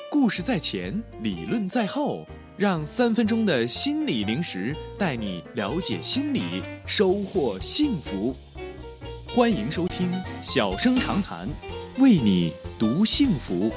故事在前，理论在后，让3分钟的心理零食带你了解心理，收获幸福。欢迎收听小声长谈，为你读幸福。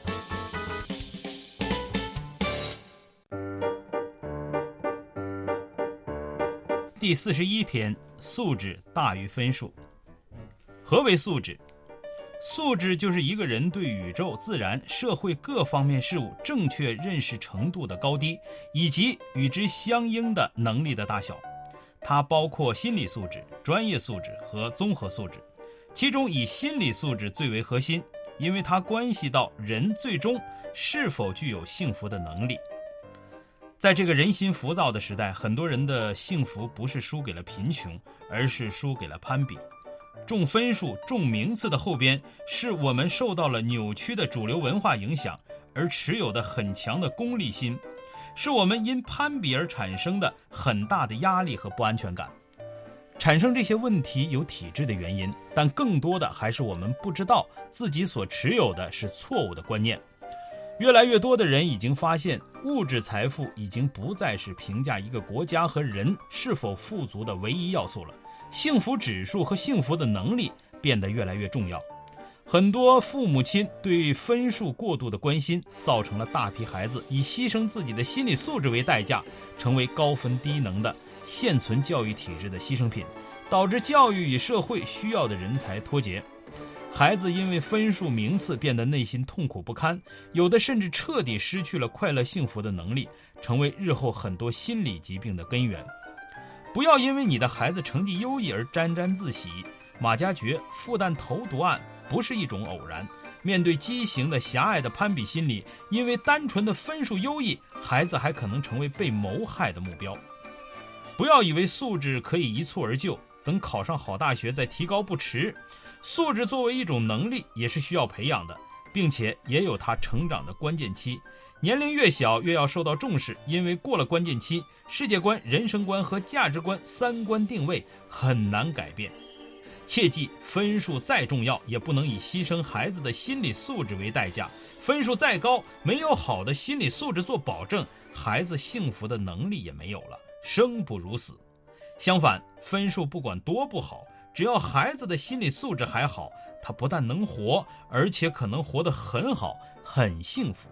第41篇，素质大于分数。何为素质？素质就是一个人对宇宙、自然、社会各方面事物正确认识程度的高低，以及与之相应的能力的大小。它包括心理素质、专业素质和综合素质，其中以心理素质最为核心，因为它关系到人最终是否具有幸福的能力。在这个人心浮躁的时代，很多人的幸福不是输给了贫穷，而是输给了攀比。重分数、重名次的后边，是我们受到了扭曲的主流文化影响而持有的很强的功利心，是我们因攀比而产生的很大的压力和不安全感。产生这些问题有体制的原因，但更多的还是我们不知道自己所持有的是错误的观念。越来越多的人已经发现，物质财富已经不再是评价一个国家和人是否富足的唯一要素了，幸福指数和幸福的能力变得越来越重要。很多父母亲对分数过度的关心，造成了大批孩子以牺牲自己的心理素质为代价，成为高分低能的现存教育体制的牺牲品，导致教育与社会需要的人才脱节。孩子因为分数名次变得内心痛苦不堪，有的甚至彻底失去了快乐幸福的能力，成为日后很多心理疾病的根源。不要因为你的孩子成绩优异而沾沾自喜。马加爵复旦投毒案不是一种偶然，面对畸形的狭隘的攀比心理，因为单纯的分数优异，孩子还可能成为被谋害的目标。不要以为素质可以一蹴而就，等考上好大学再提高不迟。素质作为一种能力，也是需要培养的，并且也有它成长的关键期。年龄越小越要受到重视，因为过了关键期，世界观、人生观和价值观三观定位很难改变。切记，分数再重要，也不能以牺牲孩子的心理素质为代价。分数再高，没有好的心理素质做保证，孩子幸福的能力也没有了，生不如死。相反，分数不管多不好，只要孩子的心理素质还好，他不但能活，而且可能活得很好，很幸福。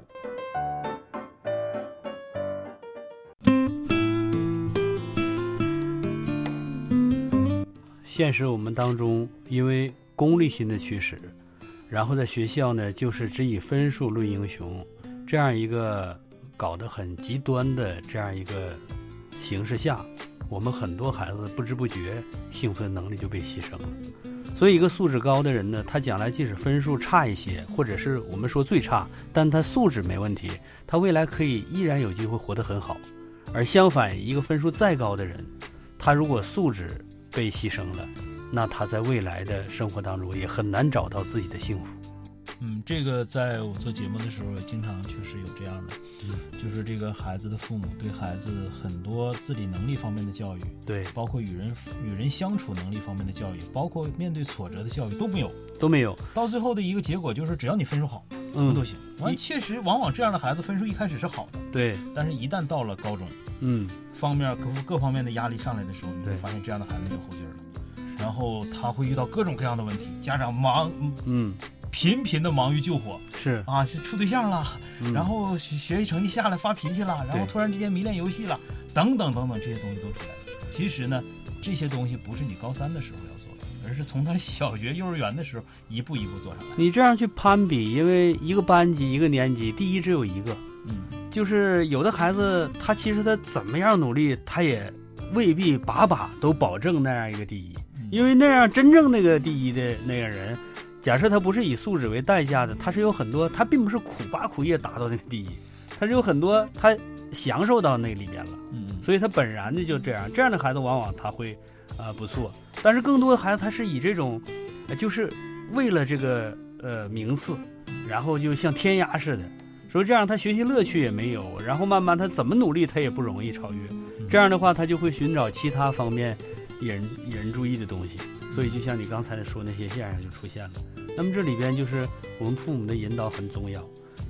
现实我们当中，因为功利心的驱使，然后在学校呢，就是只以分数论英雄，这样一个搞得很极端的这样一个形势下，我们很多孩子不知不觉幸福的能力就被牺牲了。所以一个素质高的人呢，他将来即使分数差一些，或者是我们说最差，但他素质没问题，他未来可以依然有机会活得很好。而相反，一个分数再高的人，他如果素质被牺牲了，那他在未来的生活当中也很难找到自己的幸福。 这个在我做节目的时候经常确实有这样的，就是这个孩子的父母对孩子很多自理能力方面的教育，对，包括与人相处能力方面的教育，包括面对挫折的教育都没有，到最后的一个结果就是只要你分数好，怎么都行。确实往往这样的孩子分数一开始是好的，对，但是一旦到了高中，方面各方面的压力上来的时候，你会发现这样的孩子没有后劲了，然后他会遇到各种各样的问题，家长频频的忙于救火，是处对象了，然后学习成绩下来发脾气了，然后突然之间迷恋游戏了，等等等等，这些东西都出来了。其实呢，这些东西不是你高3的时候要做的，而是从他小学、幼儿园的时候一步一步做上来。 你这样去攀比，因为一个班级、一个年级，第一只有一个，就是有的孩子他其实他怎么样努力，他也未必把都保证那样一个第一，因为那样真正那个第一的那个人。假设他不是以素质为代价的，他是有很多，他并不是苦巴苦叶达到那个第一，他是有很多他享受到那里边了，所以他本然的就这样的孩子往往他会不错，但是更多的孩子他是以这种就是为了这个名次，然后就像天涯似的，所以这样他学习乐趣也没有，然后慢慢他怎么努力他也不容易超越，这样的话他就会寻找其他方面引人注意的东西，所以就像你刚才说那些现象就出现了。那么这里边就是我们父母的引导很重要，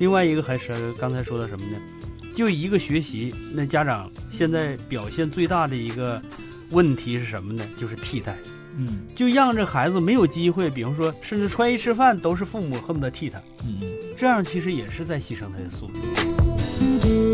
另外一个还是刚才说的什么呢？就一个学习，那家长现在表现最大的一个问题是什么呢？就是替代。就让这孩子没有机会，比方说甚至穿衣吃饭都是父母恨不得替他。这样其实也是在牺牲他的素质。